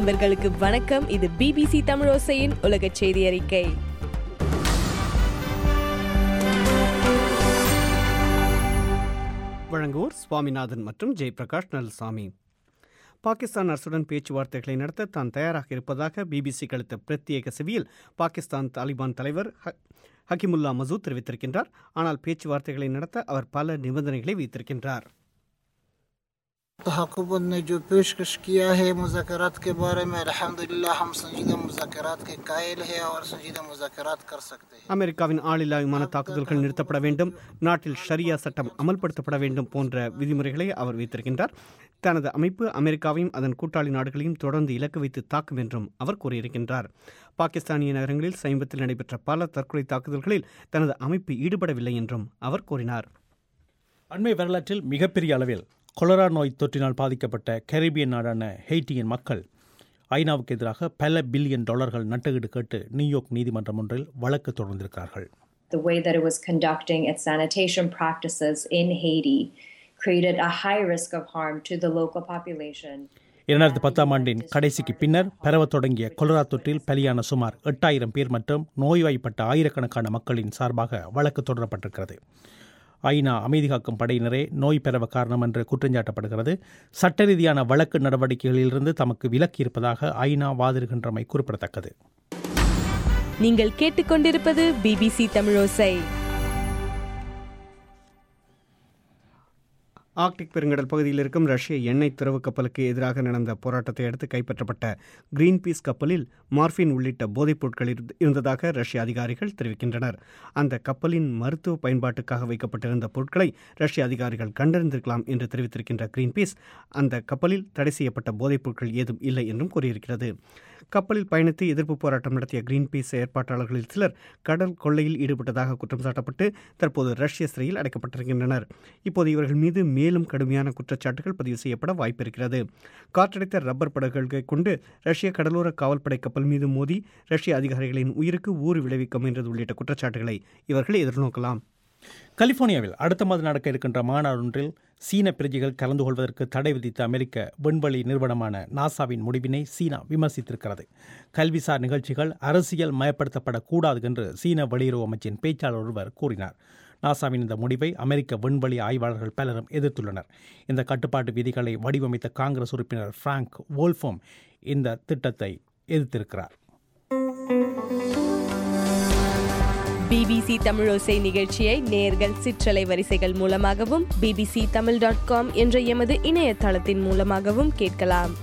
அன்பர்களுக்கு வணக்கம். இது BBC தமிழோசையின் உலகச் செய்தி அறிக்கை. வழங்குவோர் சுவாமிநாதன் மற்றும் ஜெயபிரகாஷ் நல்லசாமி. பாகிஸ்தான் அரசுடன் பேச்சுவார்த்தைகளை நடத்த தான் தயாராக இருப்பதாக பிபிசிக்கு அளித்த பிரத்யேக செவியில் பாகிஸ்தான் தாலிபான் தலைவர் ஹக்கிமுல்லா மசூத் தெரிவித்திருக்கின்றார். ஆனால் பேச்சுவார்த்தைகளை நடத்த அவர் பல நிபந்தனைகளை வைத்திருக்கின்றார். हुकूमत ने जो पेशकश किया है मुज़ाकरात के बारे में अल्हम्दुलिल्लाह हम संजीदा मुज़ाकरात के कायल है और संजीदा मुज़ाकरात कर सकते हैं. அமெரிக்காவின் ஆளில்லா விமான தாக்குதல்கள் நிறுத்தப்பட வேண்டும், நாட்டில் ஷரியா சட்டம் அமல்படுத்தப்பட வேண்டும் போன்ற விதிமுறைகளை அவர் வைத்திருக்கின்றார். தனது அமைப்பு அமெரிக்காவையும் அதன் கூட்டாளி நாடுகளையும் தொடர்ந்து இலக்கு வைத்து தாக்கும் என்றும் அவர் கூறியிருக்கின்றார். பாகிஸ்தானிய நகரங்களில் சமீபத்தில் நடைபெற்ற பல தற்கொலை தாக்குதல்களில் தனது அமைப்பு ஈடுபடவில்லை என்றும் அவர் கூறினார். அண்மை வரலாற்றில் மிகப்பெரிய அளவில் கொலரா நோய் தொற்றினால் பாதிக்கப்பட்ட கரீபியன் நாடான ஹெய்ட்டியின் மக்கள் ஐநாவுக்கு எதிராக பல பில்லியன் டாலர்கள் நட்டஈடு கேட்டு நியூயார்க் நீதிமன்றம் ஒன்றில் வழக்கு தொடர்ந்திருக்கிறார்கள். The way that it was conducting its sanitation practices in Haiti created a high risk of harm to the local population. 2010 ஆண்டின் கடைசிக்கு பின்னர் பரவத் தொடங்கிய கொலரா தொற்றில் பலியான சுமார் 8000 பேர் மற்றும் நோய்வாய்ப்பட்ட ஆயிரக்கணக்கான மக்களின் சார்பாக வழக்கு தொடரப்பட்டிருக்கிறது. ஐநா அமைதி காக்கும் படையினரே நோய் பரவ காரணம் என்று குற்றஞ்சாட்டப்படுகிறது. சட்ட ரீதியான வழக்கு நடவடிக்கைகளிலிருந்து தமக்கு விலக்கி இருப்பதாக ஐநா வாதிடுகின்றமை குறிப்பிடத்தக்கது. நீங்கள் கேட்டுக்கொண்டிருப்பது BBC தமிழோசை. ஆர்க்டிக் பெருங்கடல் பகுதியில் இருக்கும் ரஷ்ய எண்ணெய் துறவு கப்பலுக்கு எதிராக நடந்த போராட்டத்தை அடுத்து கைப்பற்றப்பட்ட கிரீன் பீஸ் கப்பலில் மார்பின் உள்ளிட்ட போதைப் பொருட்கள் இருந்ததாக ரஷ்ய அதிகாரிகள் தெரிவிக்கின்றனர். அந்த கப்பலின் மருத்துவ பயன்பாட்டுக்காக வைக்கப்பட்டிருந்த பொருட்களை ரஷ்ய அதிகாரிகள் கண்டறிந்திருக்கலாம் என்று தெரிவித்திருக்கின்ற கிரீன் பீஸ் அந்த கப்பலில் தடை செய்யப்பட்ட போதைப் பொருட்கள் ஏதும் இல்லை என்றும் கூறியிருக்கிறது. கப்பலில் பயணித்து எதிர்ப்பு போராட்டம் நடத்திய கிரீன் பீஸ் ஏற்பாட்டாளர்களில் சிலர் கடல் கொள்ளையில் ஈடுபட்டதாக குற்றம் சாட்டப்பட்டு தற்போது ரஷ்ய சிறையில் அடைக்கப்பட்டிருக்கின்றனர். இப்போது இவர்கள் மீது மேலும் கடுமையான குற்றச்சாட்டுகள் பதிவு செய்யப்பட வாய்ப்பிருக்கிறது. காற்றடைத்த ரப்பர் படகுகளை கொண்டு ரஷ்ய கடலோர காவல்படை கப்பல் மீது மோதி ரஷ்ய அதிகாரிகளின் உயிருக்கு ஊறு விளைவிக்க முயன்றது உள்ளிட்ட குற்றச்சாட்டுகளை இவர்கள் எதிர்நோக்கலாம். கலிபோர்னியாவில் அடுத்த மாதம் நடக்க இருக்கின்ற மாநாடு ஒன்றில் சீன பிரஜைகள் கலந்து கொள்வதற்கு தடை விதித்த அமெரிக்க விண்வெளி நிறுவனமான நாசாவின் முடிவினை சீனா விமர்சித்திருக்கிறது. கல்விசார் நிகழ்ச்சிகள் அரசியல் மயப்படுத்தப்படக்கூடாது என்று சீன வெளியுறவு அமைச்சின் பேச்சாளர் ஒருவர் கூறினார். நாசாவின் இந்த முடிவை அமெரிக்க விண்வெளி ஆய்வாளர்கள் பலரும் எதிர்த்துள்ளனர். இந்த கட்டுப்பாட்டு விதிகளை வடிவமைத்த காங்கிரஸ் உறுப்பினர் பிராங்க் வோல்ஃபோம் இந்த திட்டத்தை எதிர்த்திருக்கிறார். BBC தமிழோசை நிகழ்ச்சியை நேயர்கள் சிற்றலை வரிசைகள் மூலமாகவும் bbctamil.com என்ற எமது இணையதளத்தின் மூலமாகவும் கேட்கலாம்.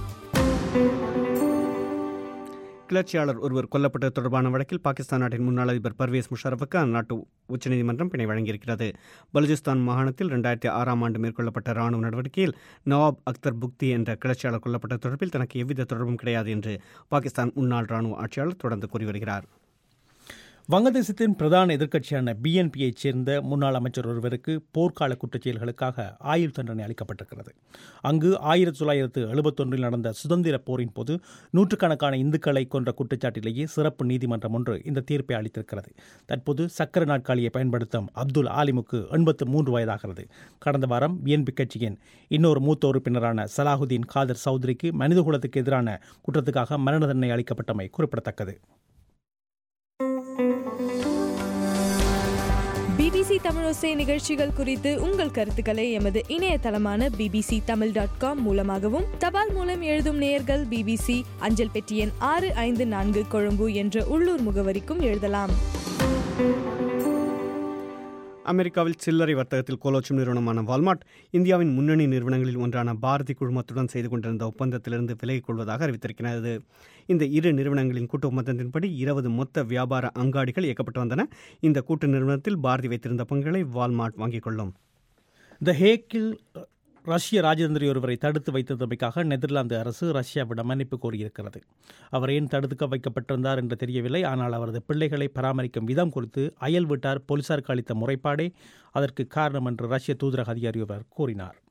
கிளர்ச்சியாளர் ஒருவர் கொல்லப்பட்டது தொடர்பான வழக்கில் பாகிஸ்தான் நாட்டின் முன்னாள் அதிபர் பர்வேஸ் முஷரஃபுக்கு அந்நாட்டு உச்சநீதிமன்றம் பிணை வழங்கியிருக்கிறது. பலுச்சிஸ்தான் மாகாணத்தில் 2006 ஆண்டு மேற்கொள்ளப்பட்ட ராணுவ நடவடிக்கையில் நவாப் அக்தர் புக்தி என்ற கிளர்ச்சியாளர் கொல்லப்பட்ட தொடர்பில் தனக்கு எவ்வித தொடர்பும் கிடையாது என்று பாகிஸ்தான் முன்னாள் ராணுவ ஆட்சியாளர் தொடர்ந்து கூறி வருகிறார். வங்கதேசத்தின் பிரதான எதிர்க்கட்சியான BNPயைச் சேர்ந்த முன்னாள் அமைச்சர் ஒருவருக்கு போர்க்கால குற்றச்செயல்களுக்காக ஆயுள் தண்டனை அளிக்கப்பட்டிருக்கிறது. அங்கு 1971 நடந்த சுதந்திர போரின் போது நூற்றுக்கணக்கான இந்துக்களை கொன்ற குற்றச்சாட்டிலேயே சிறப்பு நீதிமன்றம் ஒன்று இந்த தீர்ப்பை அளித்திருக்கிறது. தற்போது சக்கர நாற்காலியை பயன்படுத்தும் அப்துல் ஆலிமுக்கு 83 வயதாகிறது. கடந்த வாரம் BNP கட்சியின் இன்னொரு மூத்த உறுப்பினரான சலாஹுதீன் காதர் சௌத்ரிக்கு மனிதகுலத்துக்கு எதிரான குற்றத்துக்காக மரண தண்டனை அளிக்கப்பட்டமை குறிப்பிடத்தக்கது. BBC தமிழோசை நிகழ்ச்சிகள் குறித்து உங்கள் கருத்துக்களை எமது இணையதளமான bbctamil.com மூலமாகவும் தபால் மூலம் எழுதும் நேயர்கள் BBC அஞ்சல் பெட்டி எண் 654 கொழும்பு என்ற உள்ளூர் முகவரிக்கும் எழுதலாம். அமெரிக்காவில் சில்லறை வர்த்தகத்தில் கோலோச்சும் நிறுவனமான வால்மார்ட் இந்தியாவின் முன்னணி நிறுவனங்களில் ஒன்றான பாரதி குழுமத்துடன் செய்து கொண்டிருந்த ஒப்பந்தத்திலிருந்து விலகிக் கொள்வதாக அறிவித்திருக்கிறது. இந்த இரு நிறுவனங்களின் கூட்டு ஒப்பந்தத்தின்படி 20 மொத்த வியாபார அங்காடிகள் இயக்கப்பட்டு வந்தன. இந்த கூட்டு நிறுவனத்தில் பாரதி வைத்திருந்த பங்குகளை வால்மார்ட் வாங்கிக் கொள்ளும். த ஹேக்கில் ரஷ்ய ராஜதந்திரி ஒருவரை தடுத்து வைத்ததற்காக நெதர்லாந்து அரசு ரஷ்யாவிடம் மன்னிப்பு கோரியிருக்கிறது. அவர் ஏன் தடுத்து வைக்கப்பட்டிருந்தார் என்று தெரியவில்லை. ஆனால் அவரது பிள்ளைகளை பராமரிக்கும் விதம் குறித்து அயல் வீட்டார் போலீசாருக்கு அளித்த முறைப்பாடே அதற்கு காரணம் என்று ரஷ்ய தூதரக அதிகாரி ஒருவர் கூறினார்.